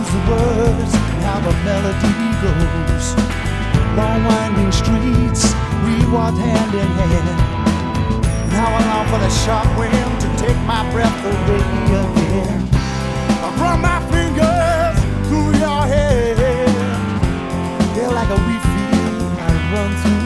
knows the words and how the melody goes. Long winding streets we walked hand in hand. Now I long for the sharp wind to take my breath away again. I run my fingers through your hair. Yeah, like a wheat field I run through